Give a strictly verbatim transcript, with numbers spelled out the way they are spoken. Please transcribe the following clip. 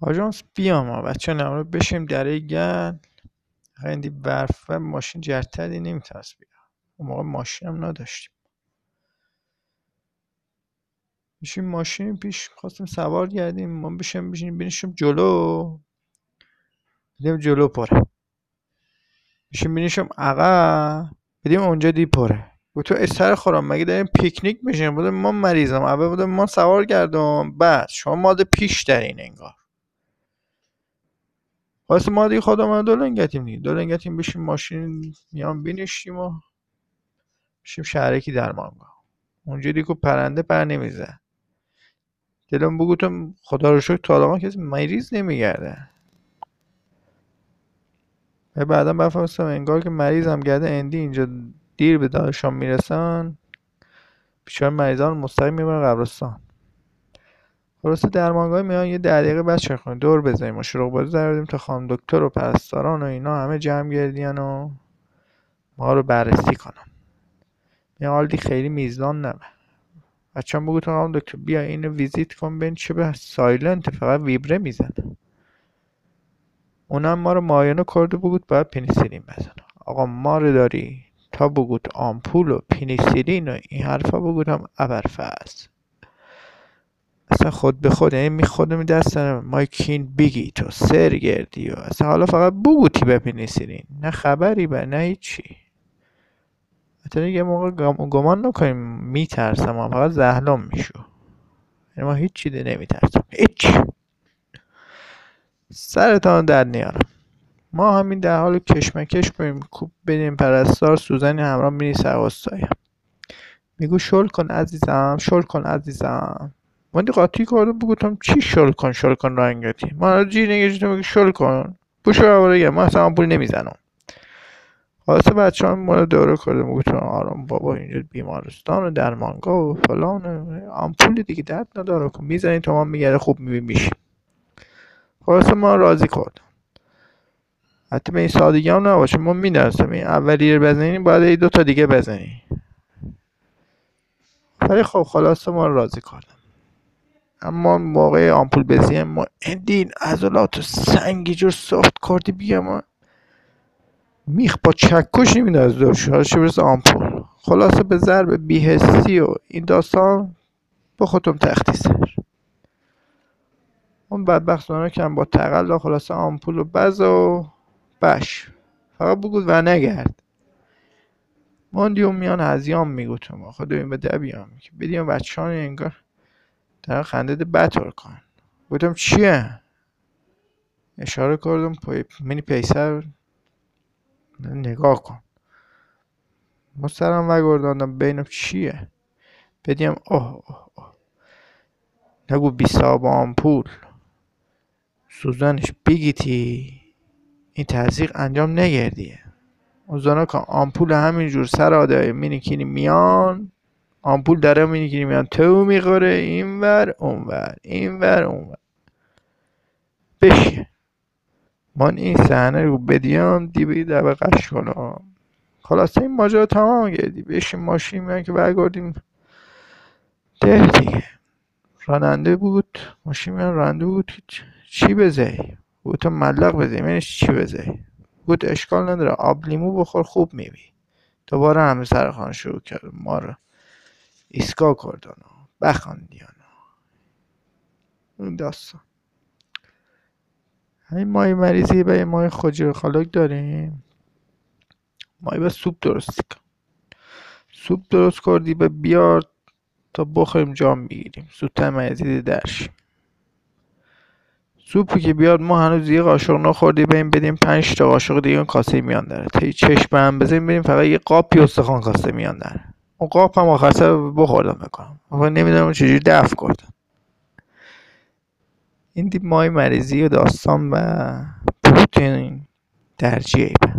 آژانس بیام ها بچه نمونه بشیم دره گل خیلی برف و ماشین جرتری نمیتونست بیام. اون موقع ماشین هم نداشتیم. بشیم ماشین پیش خواستیم سوار گردیم ما بشیم بشیم بینشیم جلو بدیم جلو پره بشیم بینشیم عقب بدیم اونجا دی پره و تو استر خورم مگه داریم پیکنیک میشیم بودم ما مریضم اول بودم ما سوار گردم بعد شما ماده پیش دارین انگار واسه ما دیگه خودمون دولنگتیم دیگه دولنگتیم بشیم ماشین میام بینشیم و بشیم شهرکی درمانگاه اونجا دیگه پرنده پر نمیزه دلم بگوتم خدا رو شکر تا الان کسی مریض نمیگرده و بعدا بفرستم انگار که مریضم گرده اندی اینجا دیر به دارشان میرسن بیشتر مریضان مستقیم میبرن قبرستان خلاصه درمانگاه میان یه ده دقیقه بچه کنیم دور بزنیم و شروع بازی دردیم تا خانم دکتر و پرستاران و اینا همه جمع گردین و ما رو بررسی کنن یه حالی خیلی میزان نبه بچه هم بگو تا خانم دکتر بیا اینو ویزیت کن بین چه به سایلنت فقط ویبره میزنه اونم ما رو معاینه کرده بگود باید پنیسیلین بزنه آقا ما رو داری تا بگود آمپول و پنیسیلین و این حرفا بگود هم ابرفست اصلا خود به خود یعنی می خودم دست ما کین بگی تو سر گردی و اصلا حالا فقط بگوتی به پنیسیلین نه خبری به نه هیچی حتی یه موقع گمان نکنیم میترسم هم فقط زهلم میشو یعنی ما هیچ چیزی نمیترسم هیچ سرتان در نیارم ما همین در حال کشمکش بریم کوب بدیم پرستار سوزنی همراه میری سربازتایم میگو شل کن عزیزم شل کن عزیزم من دی قاطی کردم بگوتم چی شل کن شل کن رنگتی من جی نگیشتم میگه شل کن بوشو رو بگم من اصلا آمپول نمیزنم خلاصه بچه هم ما رو دوره کردم بگوتم آرام بابا اینجا بیمارستان و درمانگاه و فلان آمپول دیگه درد نداره کن میزنی تا ما میگره خوب میشیم خلاصه ما راضی کردم حتی به این سادگی هم نباشه ما میدونستم این اولی رو بزنی باید این دوتا دیگه بزنی ولی خب خلاصه ما راضی کردم اما موقع آمپول بزنیم ما اندین عضلات سنگی جور سافت کردی بیا ما میخ با چکش نمیده از دارش حالا چه برسه آمپول خلاصه به ضرب بیهستی و این داستان با خودم تختی سر اون بدبخت زنه کم با تقل خلاصه آمپول و بز و بش فقط بگود و نگرد ماندیوم میان هزیام میگوتم آخه دویم به دبیام که بدیم بچه ها انگار در خنده بطور کن گفتم چیه؟ اشاره کردم پای منی پیسر نگاه کن ما سرم وگرداندم بینم چیه؟ بدیم اوه اوه اوه نگو بیسا با آمپول سوزنش بگیتی این تزریق انجام نگردیه اوزانا که آمپول همینجور سر آده مینیکینی میان آمپول داره مینیکینی میان تو میخوره این ور اون ور این ور اون ور بشه من این صحنه رو بدیم دیبی در قش کنم خلاصه این ماجرا تمام گردی بشیم ماشین میان که برگردیم ده دیگه راننده بود ماشین میان راننده بود چی بزهی بود تو ملق بزهی منش چی بزهی بود اشکال نداره آب لیمو بخور خوب میبی دوباره همه سرخان شروع کرد ما رو ایسکا کردن بخاندیان اون داستان همین مای مریضی به مای خجیر خلاک داریم مای به سوپ درست کن سوپ درست کردی به بیار تا بخوریم جام بگیریم زودتر مریضی درش سوپی که بیاد ما هنوز یه قاشق نخوردی بریم بدیم پنج تا قاشق دیگه اون کاسه میان داره تا چشم به هم بزنیم بریم فقط یه قاپی استخوان کاسه میان داره اون قاپ هم آخر سر بخوردم بکنم اما نمیدونم چجوری دفع کردم این دی مای مریضی و داستان و پروتین درجیه